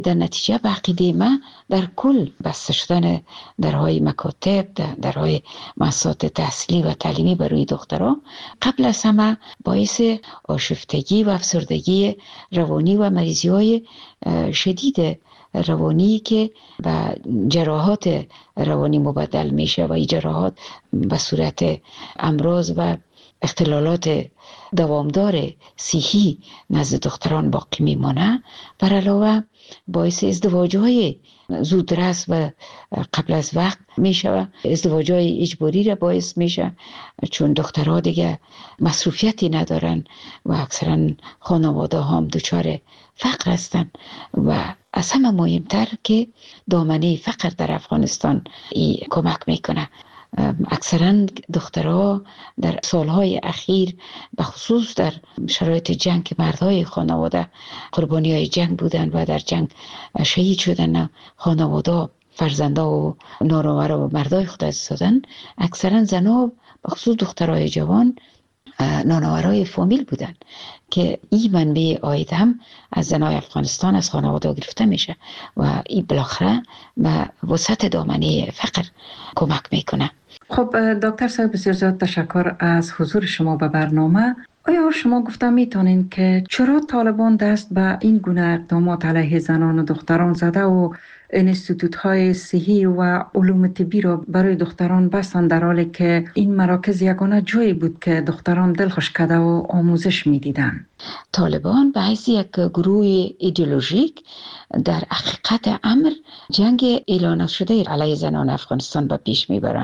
در نتیجه به عقیده من در کل بسته شدن درهای مکاتب، درهای مؤسسات تحصیلی و تعلیمی برای دختران قبل از همه باعث آشفتگی و افسردگی روانی و مریضی های شدید روانی که به جراحات روانی مبدل میشه و این جراحات به صورت امراض و اختلالات دوامدار صحی نزد دختران باقی میمانه. بر علاوه باعث ازدواج‌های زودرس و قبل از وقت میشه، ازدواج‌های اجباری را باعث میشه، چون دخترها دیگه مصروفیتی ندارن و اکثرا خانواده هم دچار فقر هستن و از همه مهمتر که دامنه فقر در افغانستان کمک میکنه. اکثرا دخترها در سالهای اخیر به خصوص در شرایط جنگ که مردهای خانواده قربانی های جنگ بودن و در جنگ شهید شدن، خانواده فرزنده و نانآور و مردای خود عزیز دادن، اکثرا زنها به خصوص دخترای جوان نانآورای فامیل بودن که این منبع عاید هم از زنای افغانستان از خانواده گرفته میشه و این بالاخره به وسعت دامنه فقر کمک میکنه. خب دکتر صاحب، بسیار زیاد تشکر از حضور شما به برنامه. آیا شما گفته میتونین که چرا طالبان دست به این گونه اقدامات علیه زنان و دختران زده و انستیتوت های صحی و علوم طبی را برای دختران بستند، در حالی که این مراکز یگانه جایی بود که دختران دلخوش کرده و آموزش میدیدن؟ طالبان به حیث یک گروه ایدئولوژیک در حقیقت امر جنگ اعلان شده علیه زنان افغانستان به پیش میبرن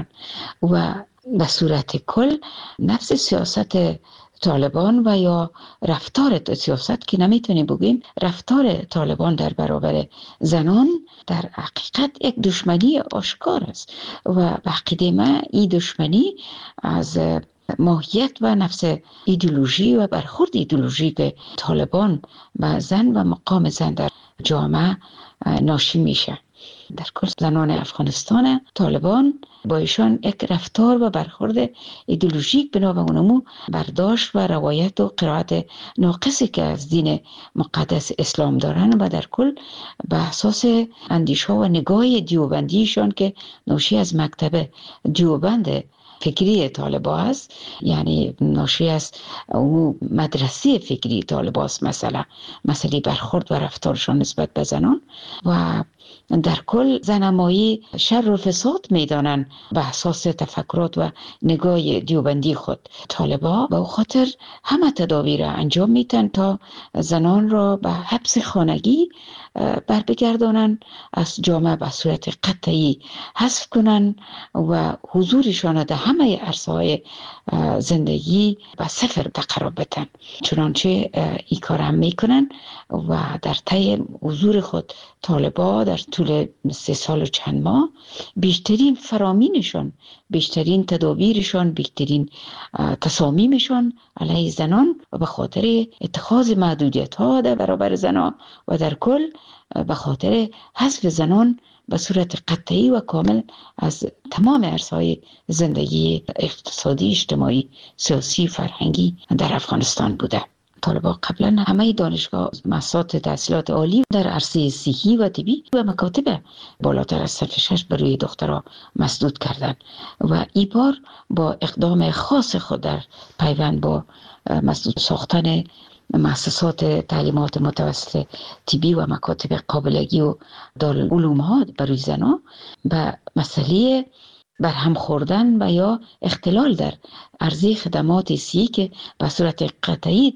و به صورت کل نفس سیاست طالبان و یا رفتار سیاست که نمیتونیم بگیم رفتار طالبان در برابر زنان در حقیقت یک دشمنی آشکار است و به عقیده من این دشمنی از ماهیت و نفس ایدئولوژی و برخورد ایدئولوژیک طالبان به زن و مقام زن در جامعه ناشی میشه. در کل زنان افغانستان طالبان با ایشان یک رفتار و برخورد ایدئولوژیک بنا به اونمو برداشت و روایت و قرائت ناقصی که از دین مقدس اسلام دارن و در کل به اساس اندیشه و نگاه دیوبندیشان که ناشی از مکتب دیوبند فکری طالبا است، یعنی ناشی از اون مدرسه فکری طالبا است، مسئله برخورد و رفتارشان نسبت به زنان و در کل زنمایی شر و فساد میدانن به اساس تفکرات و نگاه دیوبندی خود. طالبا به خاطر همه تدابیر انجام میتن تا زنان را به حبس خانگی بر بگردانن، از جامعه به صورت قطعی حذف کنن و حضورشان در همه عرصه‌های زندگی به صفر قرار بدن. چنانچه این کار هم میکنن و در طی حضور خود طالبا در طول 3 سال و چند ماه بیشترین فرامینشان، بیشترین تدابیرشان، بیشترین تصامیمشان علیه زنان و به خاطر اتخاذ محدودیت ها در برابر زنان و در کل به خاطر حذف زنان به صورت قطعی و کامل از تمام عرصه‌های زندگی اقتصادی، اجتماعی، سیاسی، فرهنگی در افغانستان بوده. طالبان قبلا همه دانشگاه، مؤسسات تحصیلات عالی در عرصه صحی و طبی و مکاتب بالاتر از صف 6 برای دخترها مسدود کردند و این بار با اقدام خاص خود در پیوند با مسدود ساختن مؤسسات تعلیمات متوسط طبی و مکاتب قابلگی و دارالعلوم ها برای زنان به مسئله برهم خوردن و یا اختلال در عرضه خدمات صحی که به صورت قطعی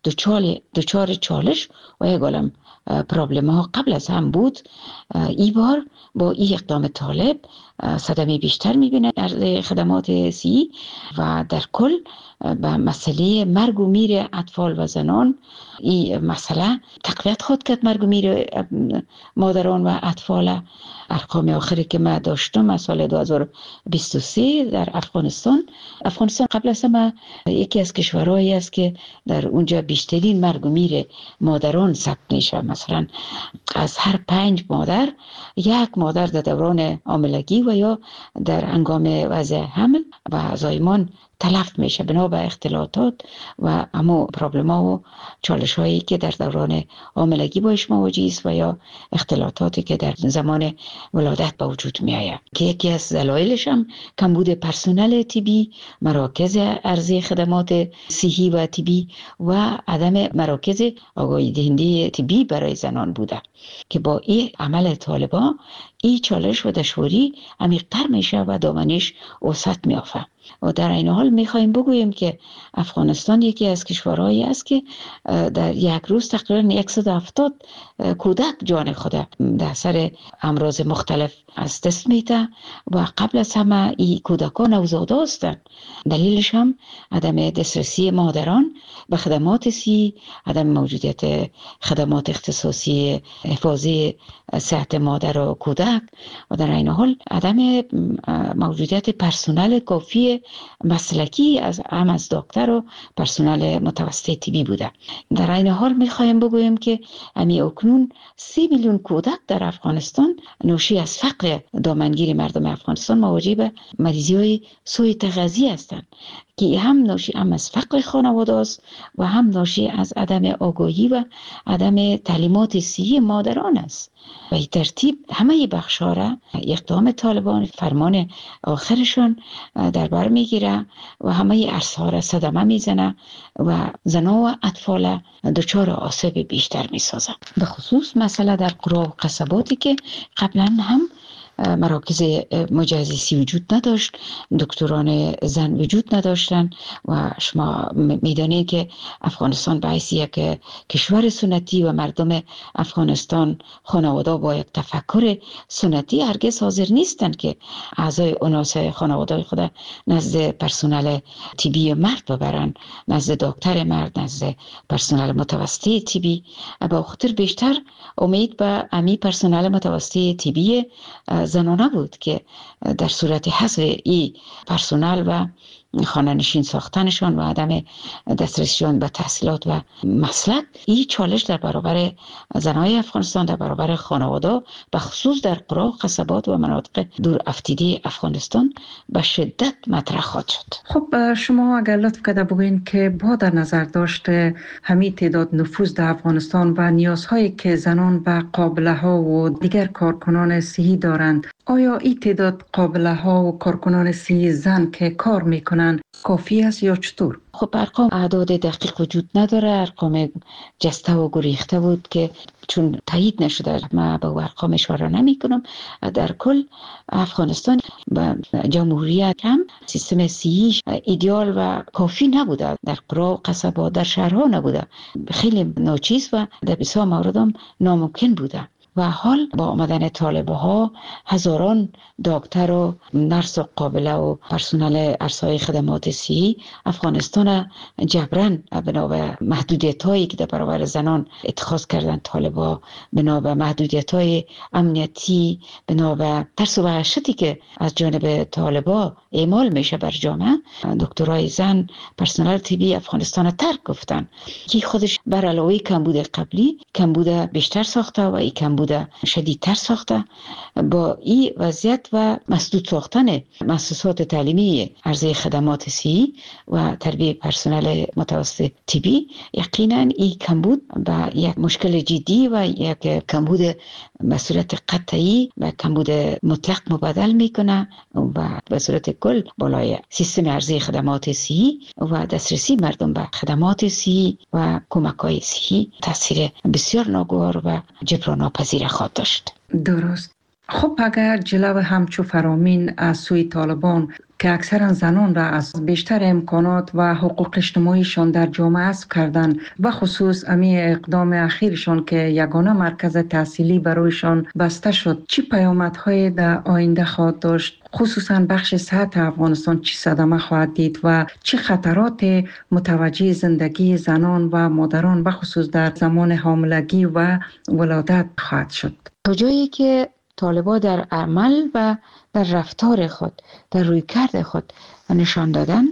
دچار چالش و یک عالم پرابلم ها قبل از هم بود، این بار با این اقدام طالب صدمه بیشتر میبینه عرضه خدمات صحی و در کل به مسئله مرگ و میر اطفال و زنان این مسئله تقویت خود کرد. مرگ و میر مادران و اطفال، ارقام آخری که من داشتم از سال 2023 در افغانستان قبل از همه یکی از کشورهایی است که در اونجا بیشترین مرگ و میر مادران ثبت میشه. مثلا از هر 5 مادر 1 مادر در دوران حاملگی و یا در هنگام وضع حمل و زایمان تلف میشه بنا به اختلاطات و اما پرابلم ها و چالش هایی که در دوران حاملگی باش مواجه است و یا اختلاطاتی که در زمان ولادت به وجود می آید که یکی از دلایلش هم کمبود پرسنل طبی، مراکز عرضه خدمات صحی و طبی و عدم مراکز آگاهی دهنده طبی برای زنان بوده که با این عمل طالبان این چالش و دشواری عمیق‌تر میشه و دامنش وسعت میافته. و در این حال میخوایم بگوییم که افغانستان یکی از کشورهایی است که در یک روز تقریبا 170 کودک جان خود در اثر امراض مختلف از دست میده و قبل از همه این کودکان نوزاده هستند. دلیلش هم عدم دسترسی مادران به خدمات صحی، عدم موجودیت خدمات اختصاصی حفاظی صحت مادر و کودک و در این حال عدم موجودیت پرسنل کافی مسلکی از دکتر و پرسنل متوسط طبی بوده. در این حال میخوایم بگویم که اکنون 3 میلیون کودک در افغانستان ناشی از فقر دامنگیر مردم افغانستان مواجه به مریضی های سوء تغذیه هستند که هم ناشی از فقر خانواده است و هم ناشی از عدم آگاهی و عدم تعلیمات صحی مادران است. و این ترتیب همه بخش‌ها را اقدام طالبان فرمان آخرشان در بر میگیره و همه عرصه‌ها را صدمه میزنه و زنان و اطفال دچار آسیب بیشتر میسازه. به خصوص مسئله در قرى و قصباتی که قبلا هم مراکز مجهزی وجود نداشت، دکتران زن وجود نداشتن و شما میدانید که افغانستان به حیث یک کشور سنتی و مردم افغانستان خانواده با یک تفکر سنتی هرگز حاضر نیستند که اعضای اناسه خانواده خود نزد پرسنل طبی مرد ببرن، نزد دکتر مرد، نزد پرسنل متوسط طبی. با خاطر بیشتر امید به امی پرسنل متوسط طبی زنانه بود که در صورت حذف این پرسنل و خانه نشین ساختنشان و عدم دسترسیشان به تحصیلات و مسلک، این چالش در برابر زنای افغانستان، در برابر خانواده به خصوص در قرى و قصبات و مناطق دور افتیده افغانستان به شدت مطرح خواهد شد. خب شما اگر لطف کرده بگوین که با در نظر داشته همین تعداد نفوذ در افغانستان و نیازهایی که زنان و قابله ها و دیگر کارکنان صحی دارند، آیا این تعداد قابله ها و کارکنان صحی زن که کار میکنن کافی است یا چطور؟ خب ارقام اعداد دقیق وجود نداره، ارقام جسته و گریخته بود که چون تایید نشده من به ارقام اشاره نمی کنم. در کل افغانستان به جمهوریت هم سیستم صحی ایدئال و کافی نبوده، در قرى و قصبات در شهرها نبوده، خیلی ناچیز و در بسیار مورد هم ناممکن بوده. و حال با آمدن طالبه ها هزاران دکتر و نرس و قابله و پرسنل عرصه‌های خدمات صحی افغانستان جبران بنا به محدودیت هایی که در برابر زنان اتخاذ کردن طالبه، بنا به محدودیت های امنیتی، بنا به ترس و وحشتی که از جانب طالبه اعمال میشه بر جامعه، دکترای زن پرسنل طبی افغانستان ترک گفتن که خودش بر علاوه کمبود قبلی کمبود بیشتر ساخته و این کمبود شدیدتر ساخته. با این وضعیت و مسدود ساختن مؤسسات تعلیمی عرضه خدمات صحی و تربیت پرسنل متوسط طبی، یقینا این کمبود به یک مشکل جدی و یک کمبود مسئولیت قطعی و کمبود مطلق مبادل میکنه و به صورت کل بالای سیستم عرضه خدمات صحی و دسترسی مردم به خدمات صحی و کمک‌های صحی تاثیر بسیار ناگوار و جبران ناپذیر خواهد داشت. درست. خب اگر جلو همچو فرامین از سوی طالبان که اکثرا زنان را از بیشتر امکانات و حقوق اجتماعیشان در جامعه حذف کردن و خصوص امی اقدام اخیرشان که یگانه مرکز تحصیلی برایشان بسته شد، چی پیامدهای در آینده خواهد داشت؟ خصوصا بخش صحت افغانستان چی صدمه خواهد دید و چه خطرات متوجه زندگی زنان و مادران و خصوص در زمان حاملگی و ولادت خواهد شد؟ تا جایی که طالبان در عمل و در رفتار خود، در رویکرد خود نشان دادن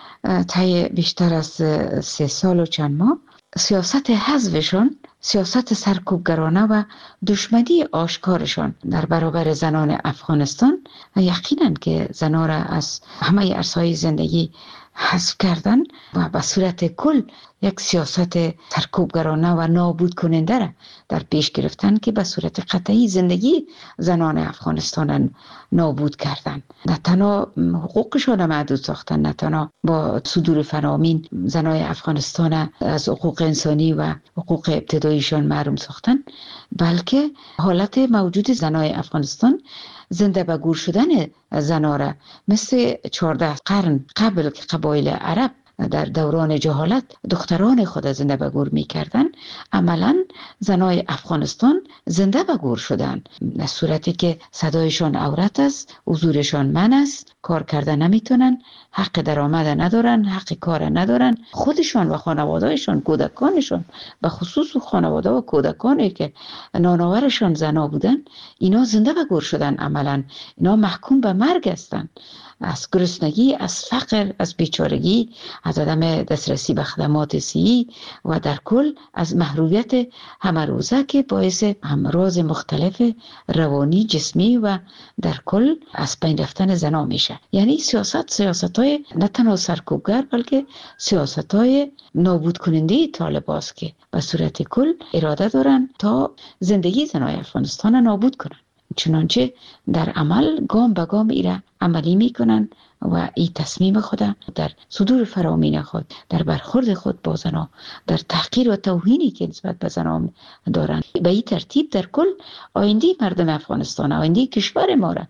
طی بیشتر از 3 سال و چند ماه، سیاست حذفشان، سیاست سرکوبگرانه و دشمنی آشکارشان در برابر زنان افغانستان یقینا که زنان را از همه عرصه‌های زندگی حذف کردن و به صورت کل یک سیاست سرکوبگرانه و نابود کننده را در پیش گرفتن که به صورت قطعی زندگی زنان افغانستان نابود کردن. نه تنها حقوقشان محدود ساختن، نه تنها با صدور فرامین زنای افغانستان از حقوق انسانی و حقوق ابتداییشان محروم ساختن، بلکه حالت موجود زنای افغانستان زنده به گور شدن زنا را مثل 14 قرن قبل که قبایل عرب در دوران جهالت دختران خود زنده به گور می کردن، عملا زنای افغانستان زنده به گور شدن، در صورتی که صدایشان عورت است، حضورشان من است، کار کرده نمیتونن، حق درآمد ندارن، حق کار ندارن. خودشان و خانواده‌شان، کودکانشان، به خصوص خانواده و کودکانی که نانآورشان زنا بودن، اینا زنده به گور شدن. عملا اینا محکوم به مرگ هستند، از گرسنگی، از فقر، از بیچارگی، از عدم دسترسی به خدمات صحی و در کل از محرومیت همه روزه که باعث امراض مختلف روانی، جسمی و در کل از بین رفتن زنا میشه. یعنی سیاست‌های نه تنها سرکوبگر بلکه سیاست‌های نابود کننده طالباست که به صورت کل اراده دارن تا زندگی زنای افغانستان نابود کنن. چنانچه در عمل گام به گام ایره عملی میکنن و این تصمیم خود در صدور فرامین خود، در برخورد خود با زنا، در تحقیر و توهینی که نسبت به زنا دارن، به این ترتیب در کل آینده مردم افغانستان، آینده کشور ما را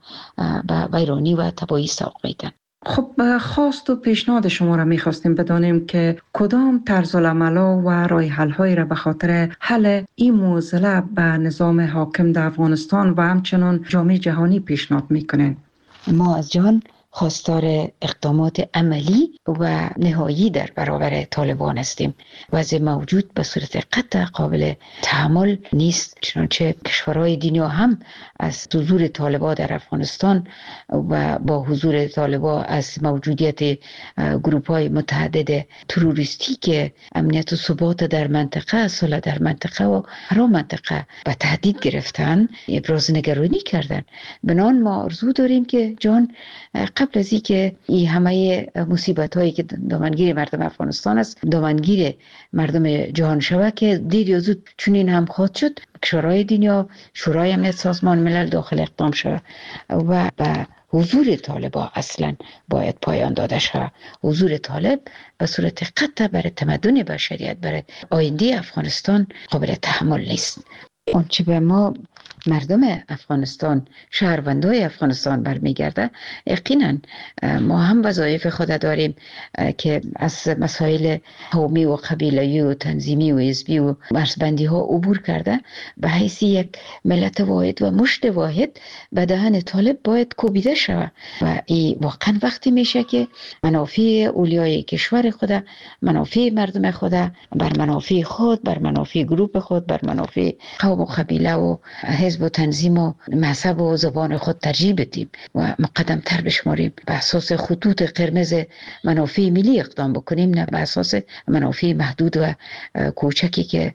به ویرانی و تباهی سوق میدن. خب خواست و پیشنهاد شما را میخواستیم بدانیم که کدام طرز العمل‌ها و راه حل‌هایی را به خاطر حل این معضله به نظام حاکم در افغانستان و همچنان جامعه جهانی پیشنهاد میکنین؟ ما از جهان خواستار اقدامات عملی و نهایی در برابر طالبان هستیم. وضع موجود به صورت قطع قابل تحمل نیست، چنانچه کشورهای دنیا هم از حضور طالبان در افغانستان و با حضور طالبان از موجودیت گروه‌های متعدد تروریستی که امنیت و ثبات در منطقه، صلح در منطقه و هر منطقه به تهدید گرفتن، ابراز نگرانی کردن. بنان ما آرزو داریم که جان قبل از اینکه این همه مصیبت هایی که دامنگیر مردم افغانستان است دامنگیر مردم جهان شود، که دیر یا زود چنین هم خواهد شد، کشورهای دنیا، شورای امنیت سازمان ملل داخل اقدام شود و به حضور طالبان اصلا باید پایان داده شود. حضور طالب به صورت قطع برای تمدن بشریت، برای آینده افغانستان قابل تحمل نیست. آنچه به ما مردم افغانستان، شهروندای افغانستان برمیگرده، یقینا ما هم وظایف خود داریم که از مسائل قومی و قبیله‌ای و تنظیمی و حزبی و مرزبندی ها عبور کرده به حیث یک ملت واحد و مشت واحد به دهن طالب باید کوبیده شود و این واقعا وقتی میشه که منافع اولیای کشور خود، منافع مردم خود بر منافع خود، بر منافع گروه خود، بر منافع قوم و قبیله و حزب و تنظیم و مذهب و زبان خود ترجیح بدیم و مقدم تر بشماریم، به اساس خطوط قرمز منافع ملی اقدام بکنیم، نه به اساس منافع محدود و کوچکی که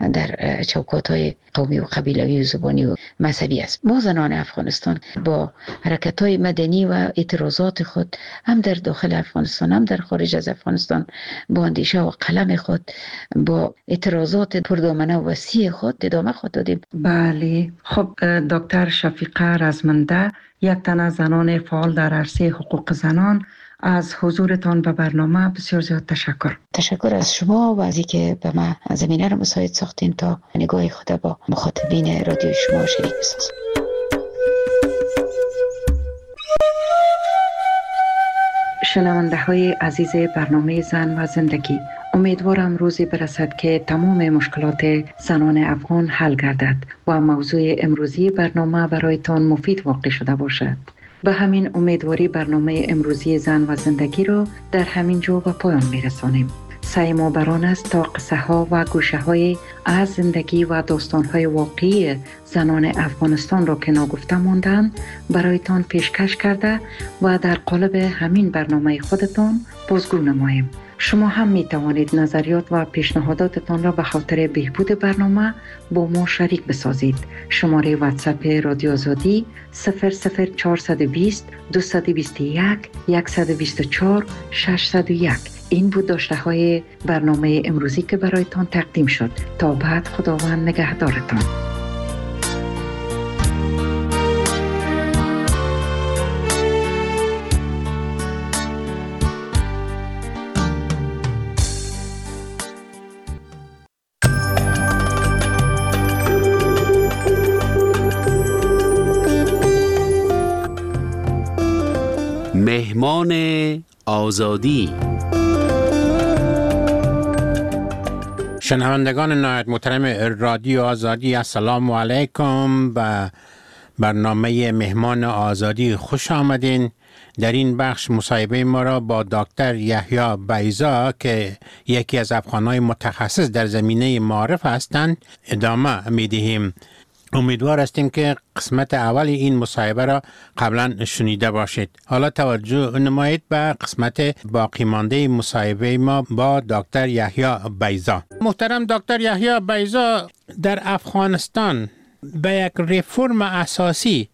در چوکات‌های قومی و قبیله‌ای و زبانی و مذهبی است. ما زنان افغانستان با حرکت‌های مدنی و اعتراضات خود هم در داخل افغانستان هم در خارج از افغانستان با اندیشه و قلم خود، با اعتراضات پردامنه و وسیع خود ادامه خود دادیم. بله. خب دکتر شفیقه رزمنده، یک تن از زنان فعال در عرصه حقوق زنان، از حضورتان به برنامه بسیار زیاد تشکر. تشکر از شما و از اینکه به من زمینه را مساعد ساختین تا نگاه خود با مخاطبین رادیو شما شریک بسازم. شنونده های عزیز برنامه زن و زندگی، امیدوارم روزی برسد که تمام مشکلات زنان افغان حل گردد و موضوع امروزی برنامه برایتان مفید واقع شده باشد. به همین امیدواری برنامه امروزی زن و زندگی را در همین جا به پایان میرسانیم. سعی ما بران است تا قصه ها و گوشه های از زندگی و داستان های واقعی زنان افغانستان را که ناگفته ماندند برایتان پیشکش کرده و در قالب همین برنامه خودتان بازگو نماییم. شما هم می توانید نظریات و پیشنهاداتتان را به خاطر بهبود برنامه با ما شریک بسازید. شماره واتساپ رادیو آزادی 00420 221 124 601. این بود داشته های برنامه امروزی که برایتان تقدیم شد. تا بعد، خداوند نگهدارتان. مهمان آزادی. شنوندگان نهایت محترم رادیو آزادی، السلام علیکم. و برنامه مهمان آزادی خوش آمدین. در این بخش مصاحبه ما را با دکتر یحیی بیضا که یکی از افغان‌های متخصص در زمینه معارف هستند ادامه می‌دهیم. امیدوار هستیم که قسمت اول این مصاحبه را قبلا شنیده باشید. حالا توجه نمایید به قسمت باقی مانده مصاحبه ما با دکتر یحیی بیضا. محترم دکتر یحیی بیضا، در افغانستان به یک ریفرم اساسی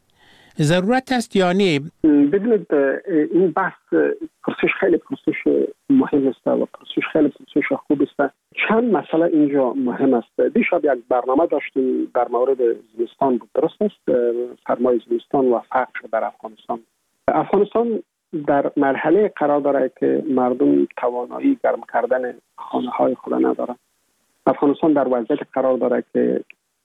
ضرورت است یا نه؟ ببینید، این بحث پرسش خیلی پرسش مهم است و پرسش خیلی پرسش خوب است. چند مسئله اینجا مهم است. دیشب یک برنامه داشتیم در مورد زمستان بود، درست است؟ سرمای زمستان و فقر در افغانستان. افغانستان در مرحله قرار داره که مردم توانایی گرم کردن خانه های خود ندارند. افغانستان در وضعیت قرار داره که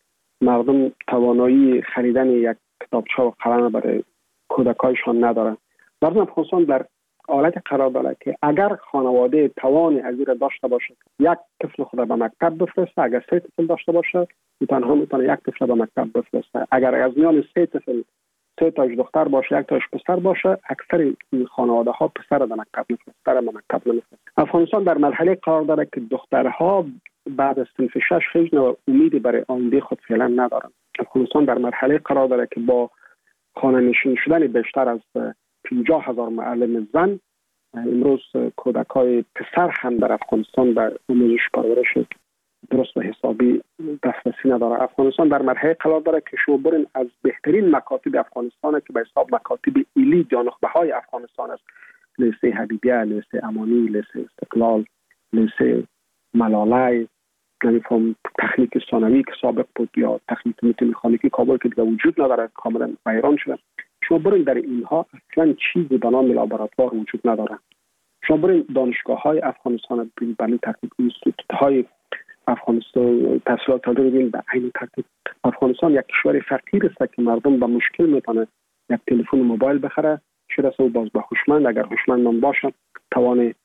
مردم توانایی خریدن یک کتابچه و قلم برای کودکایشان ندارند. مردم افغانستان در حالت قرار داره که اگر خانواده توان از این داشته باشه یک طفل خود به مکتب بفرسته، اگر 3 طفل داشته باشه تنها میتونه یک طفل به مکتب بفرسته. اگر از میان 3 طفل 3 تاش دختر باشه 1 تاش پسر باشه، اکثر این خانواده ها پسر به مکتب نمیفرسته. افغانستان در مرحله قرار داره که دخترها بعد از صنف 6 هیچ نوع امیدی برای آینده خود فعلا ندارند. افغانستان در مرحله قرار داره که با خانه نشین شدن بیشتر از 50,000 معلم زن، امروز کودکای پسر هم در افغانستان به آموزش پرورش درست و حسابی دسترسی نداره. افغانستان در مرحله قرار داره که شما برین از بهترین مکاتب افغانستان که به حساب مکاتب ایلی یا نخبه های افغانستان است، لیسه حبیبیه، لیسه امانی، لیسه استقلال، لیسه ملالای، نمیفهم تکنیک ثانوی که سابق بود یا تکنیک مکانیکی کابل که دیگه وجود نداره، کاملا ویران شده. شما برین در اینها اصلا چیزی به نام لابراتوار وجود نداره. شما برین دانشگاه های افغانستان ببینید، تکنیک اینستیتوت های افغانستان تحصیلات رو ببینید، به عین ترتیب افغانستان یک کشور فقیر است که مردم با مشکل میتونه یک تلفن موبایل بخره، چه رسه باز به هوشمند، اگر هوشمند هم باشه توان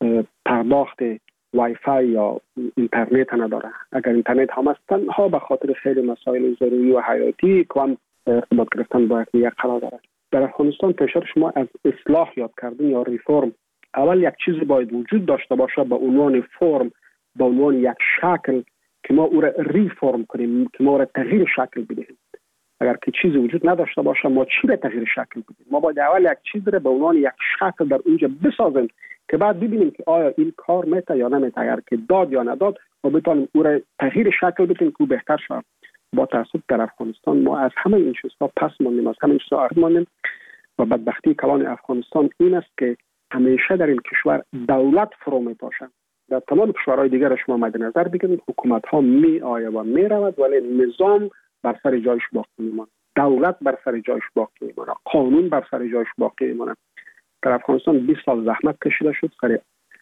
پرداخت وای فای یا اینترنت نداره. اگر اینترنت هم است تنها به خاطر خیلی مسائل ضروری و حیاتی که ارتباط گرفتن با یک قرار داره. در افغانستان پیشتر شما از اصلاح یاد کردن یا ریفرم، اول یک چیزی باید وجود داشته باشه به عنوان فرم، به عنوان یک شکل که ما او را ریفرم کنیم، که ما او را تغییر شکل بدهیم. اگر که چیزی وجود نداشته باشه ما چی را تغییر شکل بدیم؟ ما باید اول یک چیز را به عنوان یک شکل در اونجا بسازیم که بعد ببینیم که آیا این کار میته یا نمیته. اگر که داد یا نداد ما بتونیم او را تغییر شکل بدیم که بهتر شه. با تاسف در افغانستان ما از همه این چیزها پس ماندیم، از همه این چیزها عقب ماندیم و بدبختی کلان افغانستان این است که همیشه در این کشور دولت فرو میپاشه. در تمام کشورهای دیگر شما مد نظر بگیرید، حکومت ها می آید و می رود ولی نظام بر سر جایش باقی میماند، دولت بر سر جایش باقی میماند، قانون بر سر جایش باقی میماند. در افغانستان 20 سال زحمت کشیده شد سر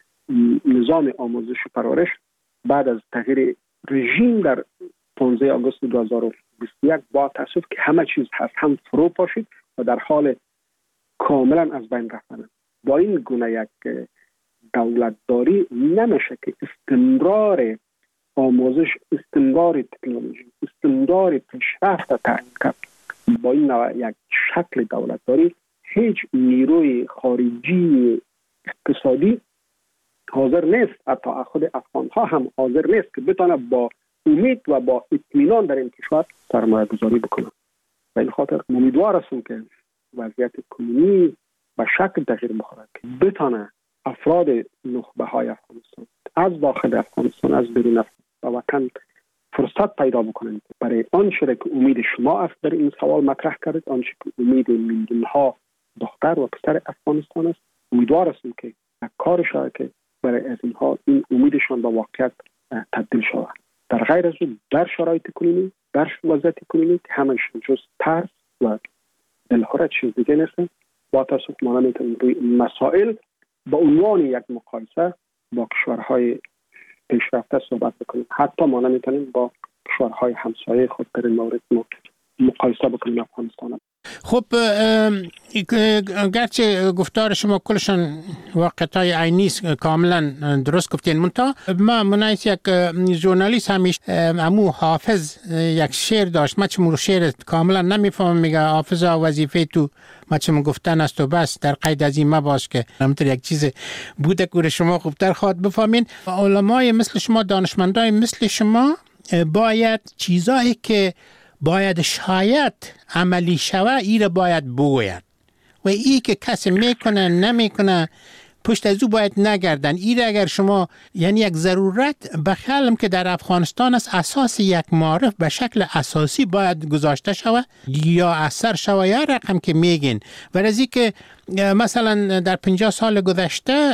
نظام آموزش و پرورش. بعد از تغییر رژیم در 15 آگوست 2021 با تاسف که همه چیز هست هم فرو پاشید و در حال کاملا از بین رفتن. با این گونه یک دولتداری نمیشه که استمرار آموزش، استمرار تکنولوژی، استمرار پیشرفت تعیین کرد. با این نوع یک شکل دولتداری هیچ نیروی خارجی اقتصادی حاضر نیست، حتی خود افغان ها هم حاضر نیست که بتونه با امید و با اطمینان در این کشور سرمایه گذاری بکنه. و این خاطر امیدوار هستم که وضعیت کنونی و شکل تغییر بخوره که بتونه افراد نخبه های افغانستان از داخل افغانستان از بیرون وطن فرصت پیدا بکنند برای آنچه که امید شما است در این سوال مطرح کردید، آنچه که امید میلیون ها دختر و پسر افغانستان است. امیدوار هستیم که کار شود که برای از اینها این امیدشان به واقعیت تبدیل شود. در غیر از اون در شرایط کنونی، در وضعیت کنونی که همش جز ترس و دلهره چیز دیگه نیست، با تاسف ما نمیتونیم روی مسائل با عنوان یک مقایسه با کشورهای پیشرفته صحبت بکنیم. حتی ما نمیتونیم با کشورهای همسایه خود در این مورد مقایسه بکنیم افغانستان. خب گرچه گفتار شما کلشان واقعیت‌های عینی است، کاملا درست گفتین، منتها ما منایت یک ژورنالیست همیشه امو حافظ یک شعر داشت، من چمو شعر کاملا نمیفهمم، میگه حافظا وظیفه تو ما چمو گفتن است و بس، در قید از این مباش که همینطور یک چیز بوده که شما خوبتر خواهد بفهمین. علمای مثل شما، دانشمندای مثل شما باید چیزایی که باید شاید عملی شوه ایره باید بگوید و ای که کسی میکنه نمیکنه پشت از او باید نگردن. ایره اگر شما یعنی یک ضرورت بخیالم که در افغانستان است، اساس یک معرف به شکل اساسی باید گذاشته شوه یا اثر شوه یا رقم که میگین. ورزی که مثلا در 50 سال گذشته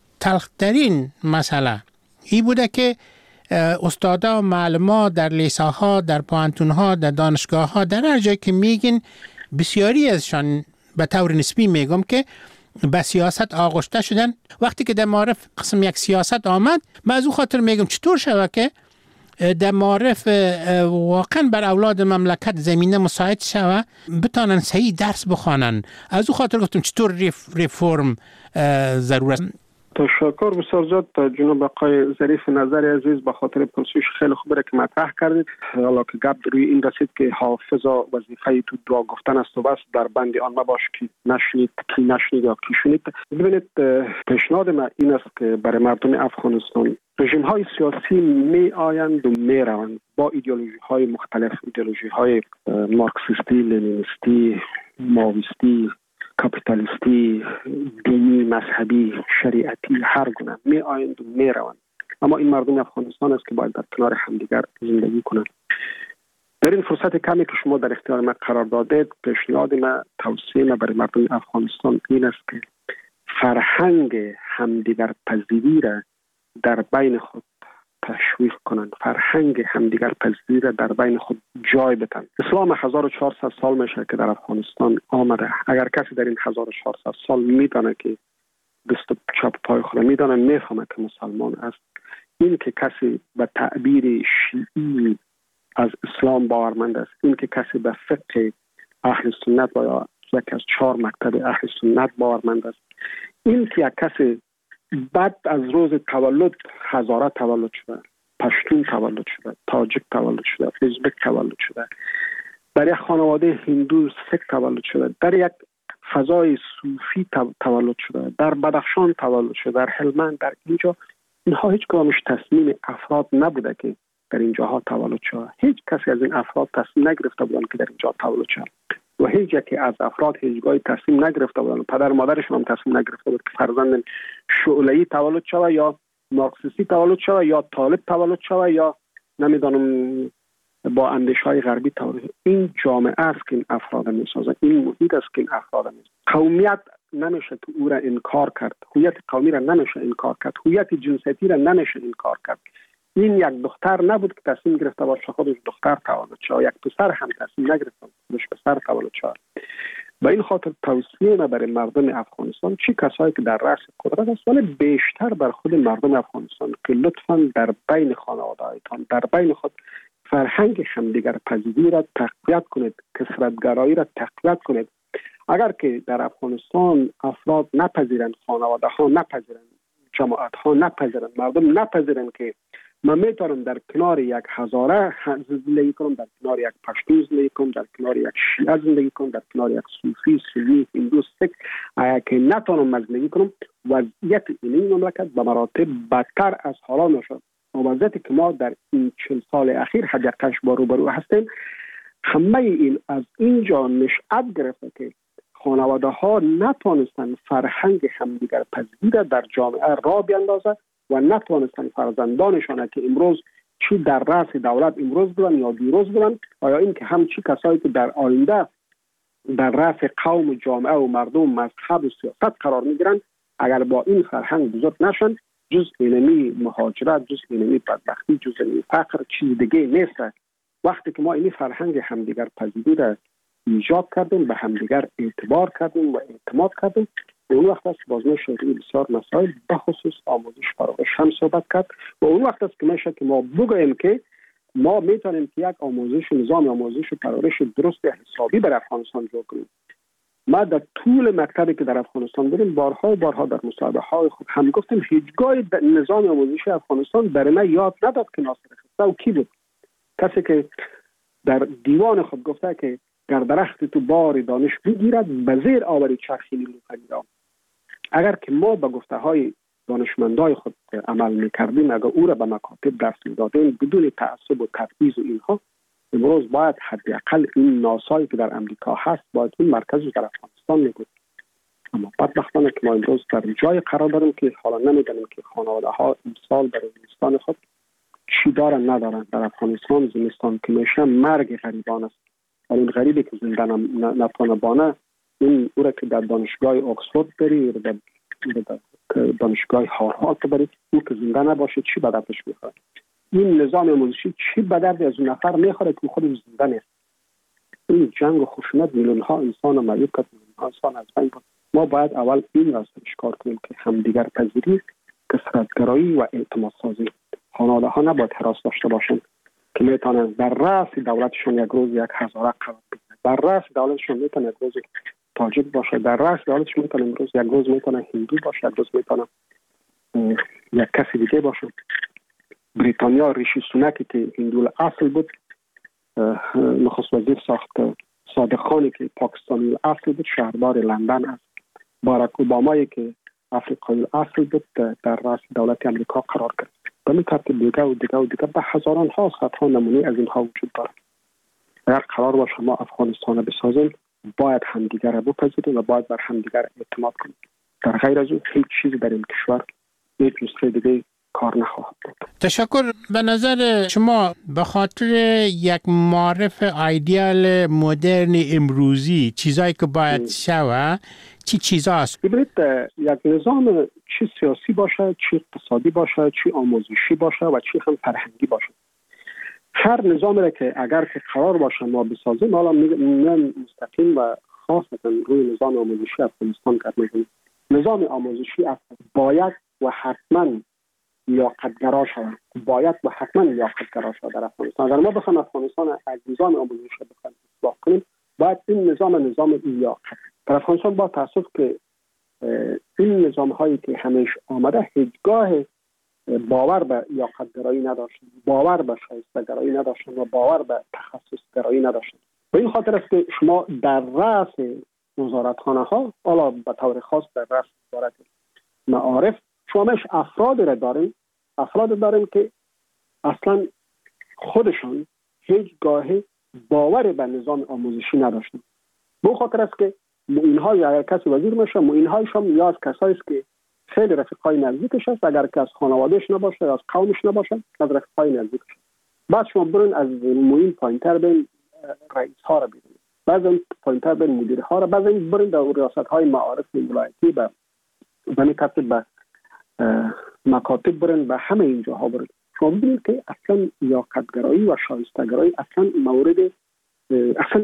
تلخترین مسئله ای بوده که استادا و معلمان در لیساها، در پوانتونها، در دانشگاهها، در هر جایی که میگین بسیاری ازشان به طور نسبی میگم که به سیاست آغشته شدن. وقتی که در معرف قسم یک سیاست آمد، من از او خاطر میگم چطور شوه که در معرف واقعا بر اولاد مملکت زمینه مساعد شوه بتانن صحیح درس بخوانن. از او خاطر گفتم چطور ریفورم ضرورت. تشکر بسیار زیاد جناب آقای ظریف نظر عزیز، به خاطر پرسش خیلی خوبه که مطرح کردید. حالا که گپ روی این رسید که حافظا وظیفه تو دعا گفتن است و بس، در بند آن مباش که نشنید کی نشنید یا کی شنید. ببینید پیشنهاد من این است که برای مردم افغانستان رژیم های سیاسی می آیند و می روند با ایدئولوژی های مختلف، ایدئولوژی های مارکسیستی، لنینیستی، ماویستی، کاپیتالیستی، دینی، مذهبی، شریعتی، هر گونه می آیند و می روند. اما این مردم افغانستان است که باید در کنار همدیگر زندگی کنند. در این فرصت کمی که شما در اختیار ما قرار دادید، پیشنهاد ما، توصیه ما برای مردم افغانستان این است که فرهنگ همدیگر پذیری را در بین خود تشویق کنند، فرهنگ همدیگر پذیری را در بین خود جای بدن. اسلام 1400 سال میشه که در افغانستان آمده. اگر کسی در این 1400 سال میدانه که دست چپ پای خود میدانه، میفهمه که مسلمان است. این که کسی به تعبیر شیعی از اسلام باورمند است، این که کسی به فقه اهل سنت و یا یکی از 4 مکتب اهل سنت باورمند است، این که یک کسی بعد از روز تولد هزاره تولد شده، پشتون تولد شده، تاجیک تولد شده، ازبک تولد شده، در یک خانواده هندو سیک تولد شده، در یک فضای صوفی تولد شده، در بدخشان تولد شده، در هلمند، در اینجا، اینها هیچ کدامش تصمیم افراد نبوده که در اینجاها تولد شده. هیچ کسی از این افراد تصمیم نگرفته بودن که در اینجا تولد شده و هیچ یکی از افراد هیچگاهی تصمیم نگرفته بودن، پدر مادرشون هم تصمیم نگرفته بود که فرزند شعله‌ای تولد شود یا مارکسیستی تولد شود یا طالب تولد شود یا نمیدانم با اندیشه‌های غربی تولد. این جامعه است که این افراد میسازه، این محیط است که این افراد میسازه. قومیت نمیشه که او را انکار کرد، هویت قومی را نمیشه انکار کرد، هویت جنسیتی را نمیشه انکار کرد. این یک دختر نبود که تصمیم گرفته باشه خودش دختر تولد شد، یک پسر هم تصمیم نگرفته خودش پسر تولد شد. به این خاطر توصیه ما برای مردم افغانستان، چه کسایی که در رأس قدرت است، ولی بیشتر بر خود مردم افغانستان، که لطفاً در بین خانواده‌هایتان، در بین خود فرهنگ همدیگر پذیری را تقویت کنید، کثرت‌گرایی را تقویت کنید. اگر که در افغانستان افراد نپذیرند، خانواده‌ها نپذیرند، جماعت‌ها نپذیرند، مردم نپذیرند که من میتونم در کنار یک هزاره زندگی کنم، در کنار یک پشتو زندگی کنم، در کنار یک شیعه زندگی کنم، در کنار یک صوفی، سنی، هندو، سیک، که نتونم زندگی کنم، وضعیت این مملکت به مراتب بدتر از حالا نشد. وضعیتی که ما در این 40 سال اخیر حداقلش با روبرو هستیم، همه این از اینجا نشأت گرفته که خانواده ها نتوانستن فرهنگ همدیگر پذیری را در جامعه را بیندازه و نتوانستن فرزندانشان که امروز چی در رأس دولت امروز بودن یا دیروز بودن، آیا این که همچی کسایی که در آینده در رأس قوم و جامعه و مردم مذهب و سیاست قرار میگیرن، اگر با این فرهنگ بزرگ نشن، جز اینمی مهاجرت، جز اینمی بدبختی، جز اینمی فقر چیز دیگه نیست. وقتی که ما این فرهنگ همدیگر پذیری را ایجاد کردیم، به همدیگر اعتبار کردیم و اعتماد کردیم، اون وقت است بازم شهری بسیار مسائل به خصوص آموزش پرورش هم صحبت کرد و اون وقت است که میشه که ما بگوییم که ما میتونیم که یک آموزش نظام آموزش و پرورش درست حسابی بر افغانستان جور کنیم. ما در طول مکتبی که در افغانستان بودیم بارها و بارها در مصاحبه های خود هم گفتیم هیچگاه نظام آموزشی افغانستان برای ما یاد نداد که ناصر خسرو و کی بود. کسی که در دیوان خود گفته که گر درخت تو بار دانش بگیرد به زیر آوری چرخی نیلوفری را. اگر که ما به گفته های دانشمندای خود عمل میکردیم، اگر او را به مکاتب درس میدادیم بدون تعصب و تبعیض و اینها، امروز باید حداقل این ناسایی که در امریکا هست باید این مرکز در افغانستان میگود. اما بدبختانه که ما امروز در جای قرار داریم که حالا نمیدانیم که خانواده ها امسال در زمستان خود چی دارن ندارن. در افغانستان زمستان که میشه مرگ غریبان است. ولی این غریبی که زنده نتونه بانه، این او را که در دانشگاه اکسفورد بری، در دانشگاه هاروارد بری، او که زنده نباشه چی به دردش میخوره؟ این نظام آموزشی چی به درد از اون نفر میخوره که خودش زنده نیست؟ این جنگ و خشونت میلیون ها انسان رو معیوب کرد، میلیون ها انسان از بین برد. ما باید اول این را کار کنیم که همدیگر پذیری، کثرت‌گرایی و اعتماد سازی. خانواده ها نباید حراس داشته باشند که میتونن در رأس دولتشون یک روز یک هزاره قرار بگیرن. در رأس دولتشون میتونه یک روز تاجیک باشه، در رأس دولتشون میتونه امروز یک روز میتونه هندو باشه، یک روز میتونه یک کسی دیگه باشه. بریتانیا ریشی سوناکی که هندو اصل بود نخست وزیر ساخت. صادق خانی که پاکستانی اصل بود شهردار لندن است. باراک اوبامایی که افریقایی اصل بود در رأس دولت امریکا قرار گرفت. به این ترتیب دیگه و دیگه و دیگه به هزاران ها صدها نمونه از اینها وجود دارد. اگر قرار باشه ما افغانستان رو بسازیم، باید همدیگر رو بپذیریم و باید بر همدیگر اعتماد کنیم. در غیر از اون هیچ چیزی در این کشور هیچ نسخه دیگه کار نخواهد بود. تشکر. به نظر شما به خاطر یک معرف ایدئال مدرن امروزی چیزایی که باید شوه چی چیزاست؟ ببینید یک نظام چی سیاسی باشه، چی اقتصادی باشه، چی آموزشی باشه و چی هم فرهنگی باشه، هر نظامی را که اگر که قرار باشه ما بسازیم، حالا من مستقیم و خاصتا روی نظام آموزشی افغانستان کار میکنیم. نظام آموزشی باید و حتما لیاقت‌گرا شود. باید و حتما لیاقت‌گرا شود در افغانستان. اگر ما بخوایم افغانستان از نظام آموزشی بخوایم اصلاح کنیم، باید این نظام لیاقت. در افغانستان با تاسف که این نظام هایی که همیشه آمده هیچگاه باور به لیاقت‌گرایی نداشتن، باور به شایسته‌گرایی نداشتن و باور به تخصص‌گرایی نداشتن. به این خاطر است که شما در رأس وزارتخانه ها، حالا به طور خاص در رأس وزارت معارف، شما مش افراد داریم که اصلا خودشان هیچگاه باور به نظام آموزشی نداشتن. به خاطر است که اینها یا کسی وزیر میشه، اینهایش هم یا از کسایی است که خیلی رفیقای نزدیکش است، اگر که از خانوادهش نباشه یا از قومش نباشه، از رفیقای نزدیکش. بعد شما برین از موین پایینتر بین رئیس ها را ببینید، بعضی پایینتر بین مدیرها را، بعضی برین در ریاست های معارف ولایتی به ترتیب به مکاتب برین، به همه اینجاها برین. شما ببینید که اصلا لیاقت‌گرایی و شایسته‌گرایی اصلا مورد اصلا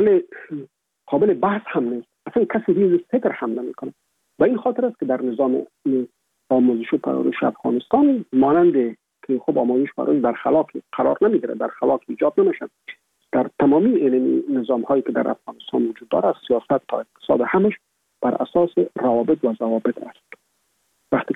قابل بحث هم نیست. اصلا کسی ریز فکر هم نمیکنه. و این خاطر است که در نظام آموزش و پرورش افغانستان مانند که خب آموزش پرورش در خلاق قرار نمیگیره، در خلاق ایجاد نمیشه. در تمامی این نظام هایی که در افغانستان وجود داره، از سیاست تا اقتصاد، همش بر اساس روابط و ضوابط است. وقتی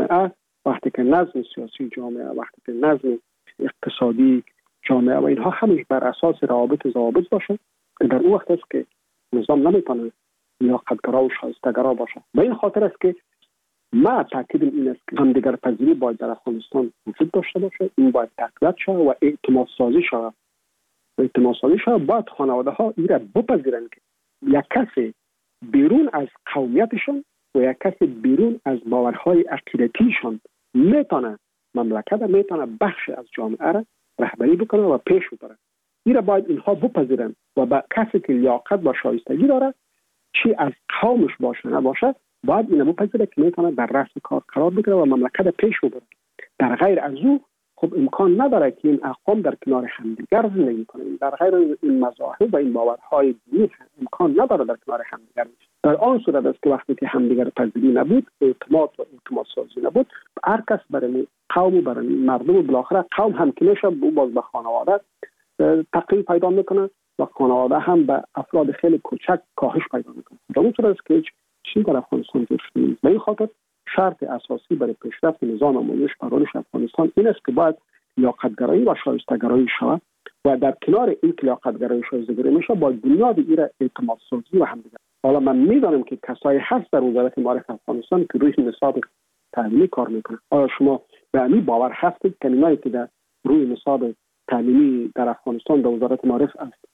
که نظم سیاسی جامعه، وقتی که نظم اقتصادی جامعه و اینها همش بر اساس روابط و ضوابط باشه، در اون وقت است که نظام نمیتونه لیاقت‌گرا و شایسته‌گرا باشه. به این خاطر است که ما تاکید این است که همدیگر پذیری باید در افغانستان وجود داشته باشه، این باید تقویت شود و اعتماد سازی شود. باید خانواده ها این را بپذیرند که یک کسی بیرون از قومیتشون و یک کسی بیرون از باورهای عقیدتیشون میتونه مملکت را، میتونه بخش از جامعه را رهبری بکنه و پیش ببره. این را باید اینها بپذیرن و با کسی که لیاقت و شایستگی داره، چی از قومش باشه نباشه، باید اینو بپذیره که میتونه در رأس کار قرار بگیره و مملکت پیش ببره. در غیر از او خب امکان نداره که این اقوام در کنار همدیگر زندگی کنند. در غیر این مذاهب و این باورهای دینی امکان نداره در کنار همدیگر. در آن صورت است که وقتی که همدیگر پذیری نبود، اعتماد و اعتماد سازی نبود، هر کس برای قوم و برای مردم و بالاخره قوم هم که میشه باز به خانواده تقریب پیدا میکنه و خانواده هم به افراد خیلی کوچک کاهش پیدا میکنه. در اون صورت است که هیچ چیزی در افغانستان جور نیست. به این خاطر شرط اساسی برای پیشرفت نظام آموزش پرورش افغانستان این است که باید لیاقت‌گرایی و شایسته‌گرایی شود و در کنار این که لیاقت‌گرایی و شایسته‌گرایی میشه با بنیاد این اعتماد سازی و همدیگر. حالا من میدانم که کسایی هست در وزارت معارف افغانستان که روی نصاب تعلیمی کار میکنه. آیا شما به این باور هستید که اینایی که در روی نصاب تعلیمی در افغانستان در وزارت معارف است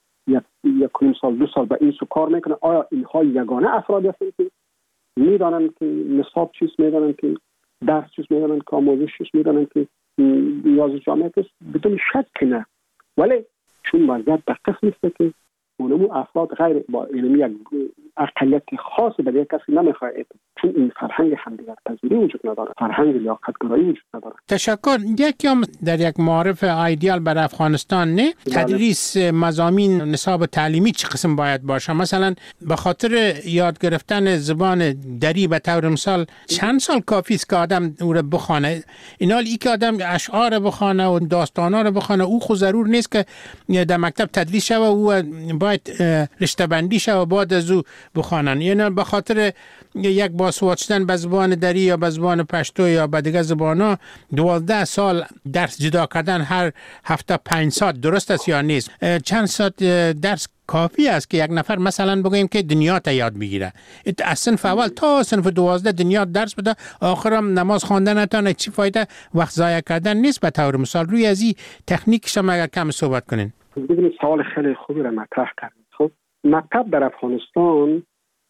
یک سال 2 سال به این سو کار میکنه، آیا اینها یگانه افرادی هستند که میدانند که نصاب چیست، میدانند که درس چیست، میدانند که آموزش چیست، میدانند که نیاز جامعه است؟ بدون شک نه. ولی چون وضعیت به قسم است که اونمو افراد غیر با علمی یک اقلیت خاص به یک کسی نمیخواد، چون این فرهنگ همدیگر پذیری وجود نداره، فرهنگ لیاقت‌گرایی وجود نداره. تشکر. یکم در یک معارف ایدئال بر افغانستان نه تدریس مضامین نصاب تعلیمی چه قسم باید باشه؟ مثلا به خاطر یاد گرفتن زبان دری به طور مثال چند سال کافی است که آدم او رو بخونه؟ اینال ای که آدم اشعار بخونه و داستانا رو بخونه او خود ضرور نیست که در مکتب تدریس شوه، او باید رشته بندی شوه و بعد از او بخوانن. یعنی به خاطر یک باسواد شدن به زبان دری یا به زبان پشتو یا به دیگه زبانا 12 سال درس جدا کردن هر هفته 5 ساعت درست است یا نیست؟ چند ساعت درس کافی است که یک نفر مثلا بگوییم که دنیا تا یاد بگیره؟ از صنف اول تا صنف 12 دنیا درس بده، آخرم نماز خواندن نتونه، چی فایده؟ وقت ضایع کردن نیست. به طور مثال روی از این تکنیک شما اگر کم صحبت کنین. ببینید سوال خیلی خوبی را مطرح کردید. خب مکتب در افغانستان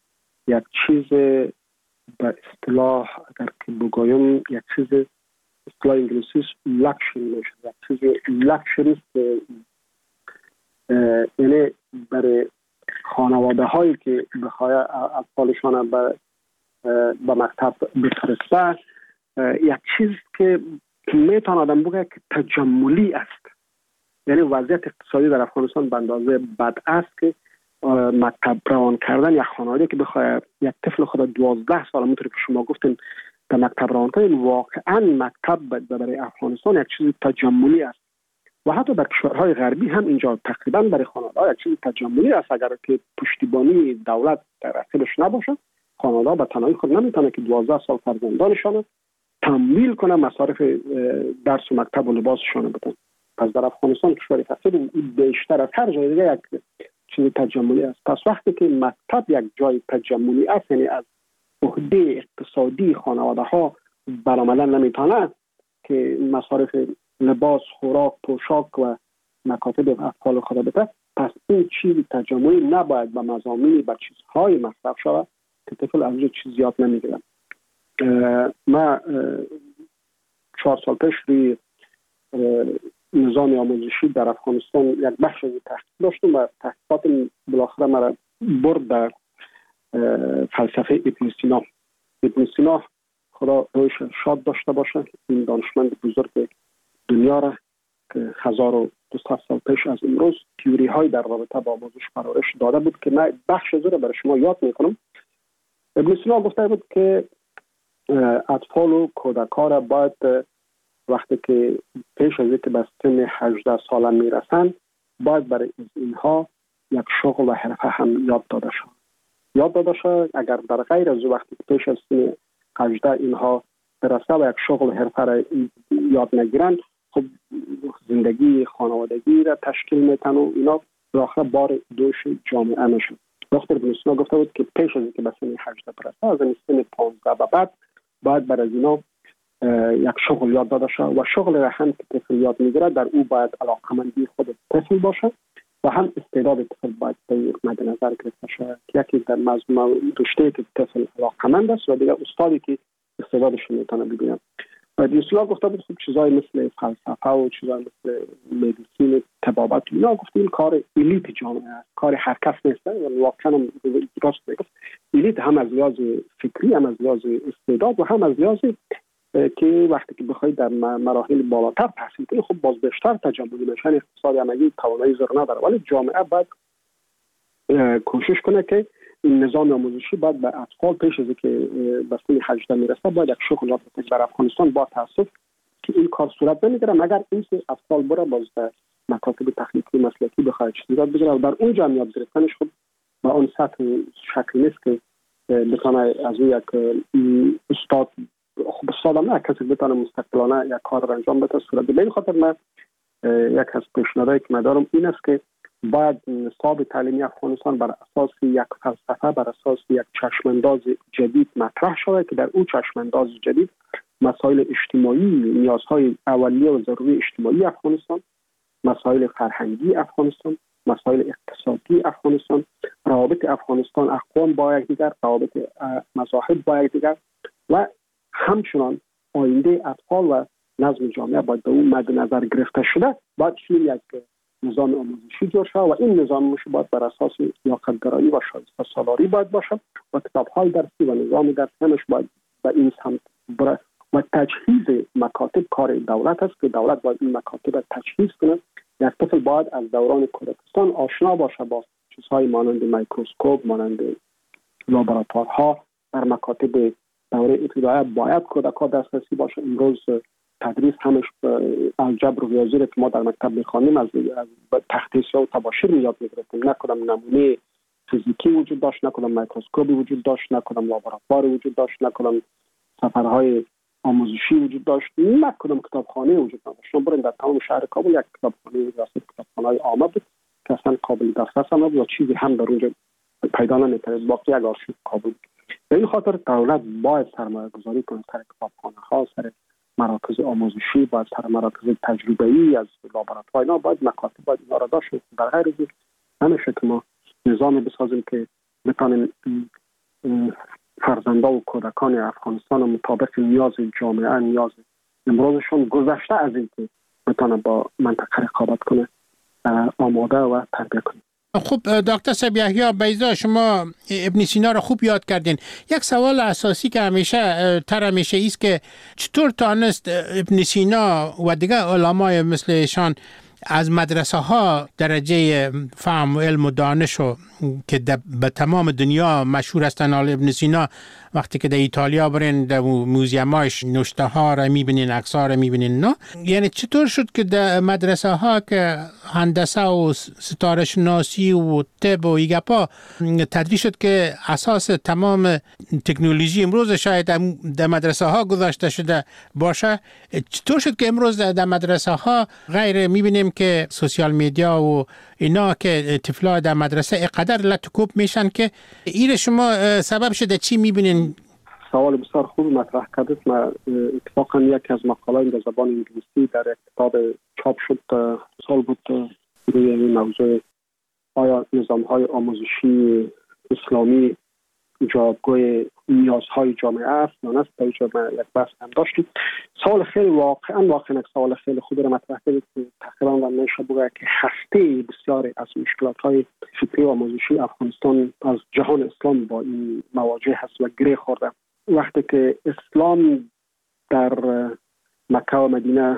یک چیز به اصطلاح اگر که بگویم یک چیز اصطلاح انگلیسیش لکشری میشه، یک چیز لکشری است، یعنی برای خانواده هایی که بخواه اطفالشان به مکتب بفرسته یک چیز که میتونه آدم بگه که تجملی است. یعنی وضعیت اقتصادی در افغانستان به اندازه بد است که مکتب روان کردن یک خانواده که بخواد یک طفل خود 12 سال همونطور که شما گفتین در مکتب روان کنین، واقعا مکتب برای افغانستان یک چیز تجملی است و حتی در کشورهای غربی هم اینجا تقریبا برای خانواده یک چیز تجملی است. اگر که پشتیبانی دولت در اصلش نباشه، خانواده به تنهایی خود نمیتونه که 12 سال فرزندانشان تمویل کنه مصارف درس و مکتب و لباسشان بدن. پس در افغانستان کشور فقیر بیشتر از هر جای دیگه یک چیز تجملی است. پس وقتی که مکتب یک جای تجملی است، یعنی از عهده اقتصادی خانواده ها برآمدن نمیتونه که مصارف لباس، خوراک، پوشاک و مکاتب اطفال خود بده، پس این چیز تجملی نباید به مضامینی به چیزهای مصرف شود که طفل از اون چیز یاد نمیگیرن. ما 4 سال پیش روی نظام آموزشی در افغانستان یک بخش از تحقیق داشتم و تحقیقات بالاخره مرا برد در فلسفه ابن سینا. ابن سینا خدا رویش شاد داشته باشه، این دانشمند بزرگ دنیا را که 1200 سال پیش از امروز تیوری های در رابطه با آموزش پرورش داده بود که من بخش از رو برای شما یاد میکنم. ابن سینا گفته بود که اطفال و کودکان را باید وقتی که پیش از اینکه به سن 18 ساله میرسند باید برای اینها یک شغل و حرفه هم یاد داده شود. اگر در غیر از وقتی که پیش از سن 18 اینها برسه و یک شغل و حرفه را یاد نگیرند، خب زندگی خانوادگی را تشکیل میتن و اینا بالاخره بار دوش جامعه میشن. دکتر ابن سینا گفته بود که پیش از اینکه به سن 18 برسه، از سن 15 به بعد باید برای اینا یک شغل یاد داده شد و شغل را هم که طفل یاد میگیره در او باید علاقمندی خود طفل باشه و هم استعداد طفل باید به مد نظر گرفته شود. یکی در مضمون رشته که طفل علاقه‌مند است و دیگه استادی که استعدادش میتونه ببینه. و دیسلا گفته بود خب چیزای مثل فلسفه و چیزای مثل مدیسین، طبابت، اینا گفتیم کار الیت جامعه است، کار هر کس نیست. و واقعا هم درست میگه، الیت هم از لحاظ فکری، هم از لحاظ استعداد و هم از لحاظ که وقتی که بخواید در مراحل بالاتر تحصیل کنید خب باز بیشتر تجملی میشن. اقتصاد عملی توانایی زر نداره، ولی جامعه باید کوشش کنه که این نظام آموزشی باید به اطفال پیش از که به سن 18 میرسه باید یک شغل یاد بده. در افغانستان با تاسف که این کار صورت نمیگیره مگر اینکه اطفال بره باز به مکاتب تخلیقی مسلکی بخواد یاد بگیره و در اونجا هم یاد گرفتنش خب با اون سطح شکلی نیست که بتونه از اون یک استاد خب استادم نه کسی بتونه مستقلانه یک کار را انجام بده صورت بده. به این خاطر من یک از پیشنهادهایی که من دارم این است که باید نصاب تعلیمی افغانستان بر اساس یک فلسفه، بر اساس یک چشمانداز جدید مطرح شود که در اون چشمانداز جدید مسائل اجتماعی، نیازهای اولیه و ضروری اجتماعی افغانستان، مسائل فرهنگی افغانستان، مسائل اقتصادی افغانستان، روابط افغانستان اقوام با یکدیگر، روابط مذاهب با یکدیگر و همچنان آینده اطفال و نظم جامعه باید به اون مد نظر گرفته شده. باید یک نظام آموزشی جور شود و این نظام آموزشی باید بر اساس لیاقت‌گرایی و شایسته سالاری باید باشد و کتاب‌های درسی و نظام درسی همش باید به این سمت بره و تجهیز مکاتب کار دولت است که دولت باید این مکاتب تجهیز کنه. یک طفل باید از دوران کودکستان آشنا باشه با چیزهای مانند میکروسکوپ، مانند لابراتوارها. در مکاتب دوره ابتدایی باید کودک‌ها دسترسی باشه. امروز تدریس همش الجبر و ریاضی که ما در مکتب می‌خوانیم از تخته‌سیاه و تباشیر یاد می‌گرفتیم. نه کدام نمونه فیزیکی وجود داشت، نه کدام میکروسکوپی وجود داشت، نه کدام لابراتوار وجود داشت، نه کدام سفرهای آموزشی وجود داشت، نه کدام کتابخانه وجود نداشت. شما برید در تمام شهر کابل یک کتابخانه درسی، کتابخانه‌های عامه بود که اصلا قابل دسترس نبود و چیزی هم در اونجا پیدا نمی‌کرد. باقی یک آرشیو کابل. به این خاطر دولت باید سرمایه‌گذاری کنه سر کتابخانه‌ها، سر مراکز آموزشی، باید سر مراکز تجربه‌ای از لابراتوار، اینا باید مکاتب باید اینا را داشت. در غیر از این نمیشه که ما نظامی بسازیم که بتونیم فرزنده و کودکان افغانستان مطابق نیاز جامعه، نیاز امروزشون گذشته از این که بتونه با منطقه رقابت کنه آماده و تربیت کنه. خب دکتر صاحب یحیی بیضا، شما ابن سینا را خوب یاد کردین. یک سوال اساسی که همیشه است که چطور تانست ابن سینا و دیگر علمای مثل ایشان از مدرسه ها درجه فهم و علم و دانش که به تمام دنیا مشهور هستن. ابن سینا وقتی که در ایتالیا برین در موزیماش نوشته ها را میبینین، عکس ها را میبینین. نه یعنی چطور شد که در مدرسه ها که هندسه و ستاره شناسی و طب و ایگپا تدریس شد که اساس تمام تکنولوژی امروز شاید در مدرسه ها گذاشته شده باشه، چطور شد که امروز در مدرسه ها غیر میبینیم که سوشیال میدیا و اینا که طفلا در مدرسه اقدر لطکوب میشن که این شما سبب شده چی میبینین؟ سوال بسیار خوب مطرح کردید. من اتفاقا یکی از مقالات در زبان انگلیسی در یک کتاب چاپ شد سال بود روی این موضوع، آیا نظام‌های آموزشی اسلامی جوابگوی نیازهای جامعه است یا نه؟ در اینجا من یک بحث هم داشتیم. سوال خیلی واقعا یک سوال خیلی خوبی را مطرح کردید که تقریبا میشه بگه که هسته بسیاری از مشکلات‌های فکری و آموزشی افغانستان از جهان اسلام با این مواجه هست و گره خورده. وقتی که اسلام در مکه و مدینه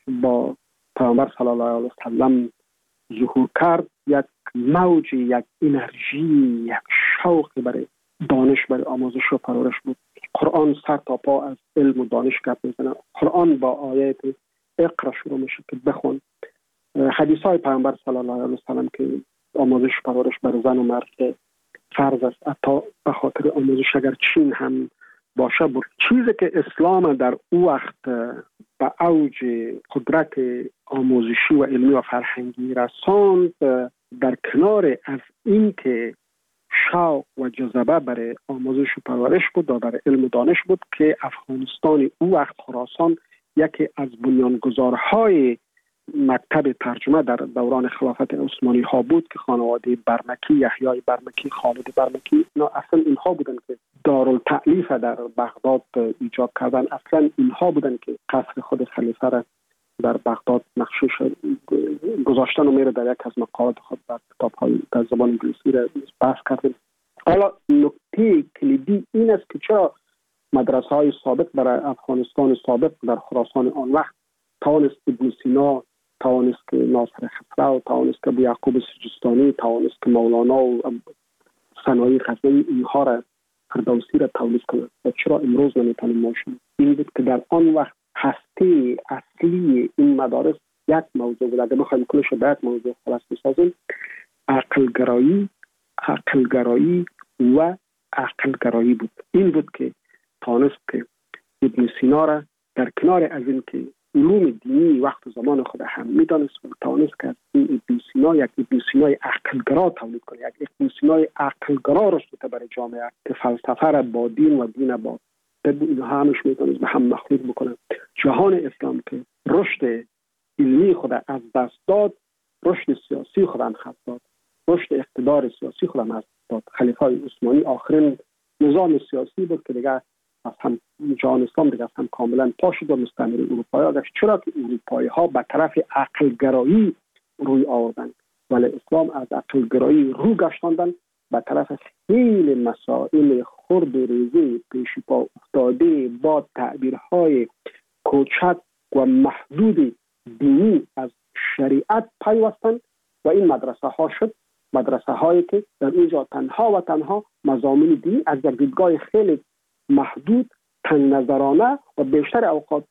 با پیامبر صلی الله علیه و سلم ظهور کرد، یک موج، یک انرژی، یک شوق برای دانش، برای آموزش و پرورش بود. قرآن سر تا پا از علم و دانش گپ میزنه. قرآن با آیات اقرا شروع میشه که بخون. حدیث های پیامبر صلی الله علیه و سلم که آموزش و پرورش بر زن و مرد فرض است، حتی به خاطر آموزش اگر چین هم باشه بود. چیزی که اسلام در او وقت به اوج قدرت آموزشی و علمی و فرهنگی رساند، در کنار از این که شوق و جذبه برای آموزش و پرورش بود و برای علم و دانش بود که افغانستان او وقت خراسان یکی از بنیانگذارهای مکتب ترجمه در دوران خلافت عثمانی ها بود که خانواده برمکی، یحیای برمکی، خالد برمکی، اینا اصلا اینها بودن که دارالتألیف در بغداد ایجاد کردن. اصلا اینها بودن که قصر خود خلیفه را در بغداد نقشش گذاشتن و میره در یک از مقالات خود در کتاب‌های در زبان انگلیسی را بحث کردن. حالا نکته کلیدی این است که چرا مدرسه‌های سابق برای افغانستان سابق در خراسان آن وقت توانست ابن سینا، توانست که ناصر خسرو، توانست که ابو یعقوب سجستانی، توانست که مولانا و ثنایی غزنوی اینها را فردوسی را تولید کنند و چرا امروز نمیتونیم ما شنید؟ این بود که در آن وقت هسته اصلی این مدارس یک موضوع بود. اگر بخوایم کلش رو به یک موضوع خلاص بسازیم، عقلگرایی و عقلگرایی بود. این بود که توانست که ابن سینا را در کنار از این که علوم دینی وقت و زمان خود هم میدانست و توانست که این ابن سینا یک ابن سینای عقلگرا تولید کنه، یک ابن سینای عقلگرا رشد بده برای جامعه که فلسفه را با دین و دین با طب اینها همش میتونست به هم مخلوط بکنه. جهان اسلام که رشد علمی خود از دست داد، رشد سیاسی خود هم خط داد، رشد اقتدار سیاسی خود هم از داد. خلیفه عثمانی آخرین نظام سیاسی بود که دیگه از هم جهان اسلام دیگه از هم کاملا پا شد و مستعمره اروپایی ها گشت. چرا که اروپایی ها به طرف عقلگرایی روی آوردن ولی اسلام از عقلگرایی رو گشتاندن به طرف خیلی مسائل خرد و ریزه پیش پا افتاده با تعبیرهای کوچک و محدود دینی از شریعت پیوستن و این مدرسه ها شد مدرسه هایی که در اینجا تنها و تنها مضامین دینی از یک دیدگاه خیلی محدود، تنگ نظرانه و بیشتر اوقات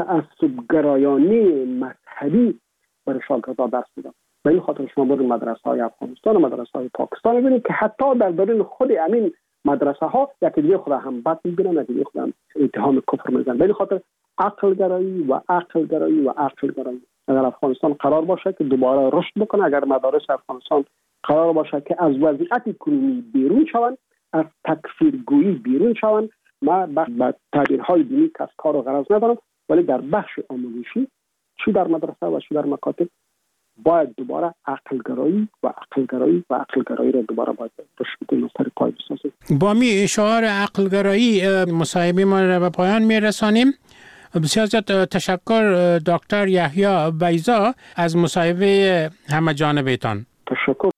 تعصب‌گرایانه مذهبی برای شاگردان درس میدن. به این خاطر شما برید مدرسه های افغانستان و مدرسه های پاکستان ببینید که حتی در درون خود همین مدرسه ها یکی دیگه خود هم بد میبینن، یکی دیگه خود هم اتهام کفر میزنن. به این خاطر عقلگرایی و عقلگرایی و عقلگرایی. اگر افغانستان قرار باشه که دوباره رشد بکنه، اگر مدارس افغانستان قرار باشه که از وضعیت کنونی بیرون شوند، از تکفیرگویی بیرون شوند، ما با تعبیرهای دینی کس کار و غرض ندارم، ولی در بخش آموزشی چی در مدرسه و چی در مکاتب باید دوباره عقلگرایی و عقلگرایی و عقلگرایی را دوباره باید رشد بدیم و سر پای بسازیم. با می اشعار عقلگرایی مصاحبه ما را به پایان میرسانیم. بسیار زیاد تشکر دکتر یحیی بیضا از مصاحبه همه جانبه‌تان. تشکر.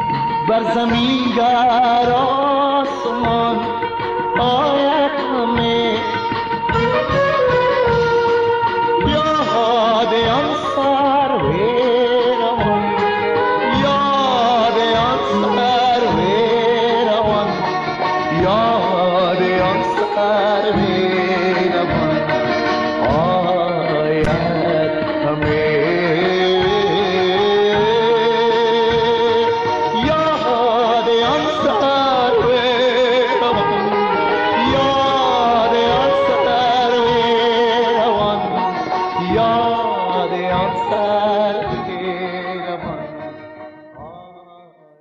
بر زمین گر آسمان آید همه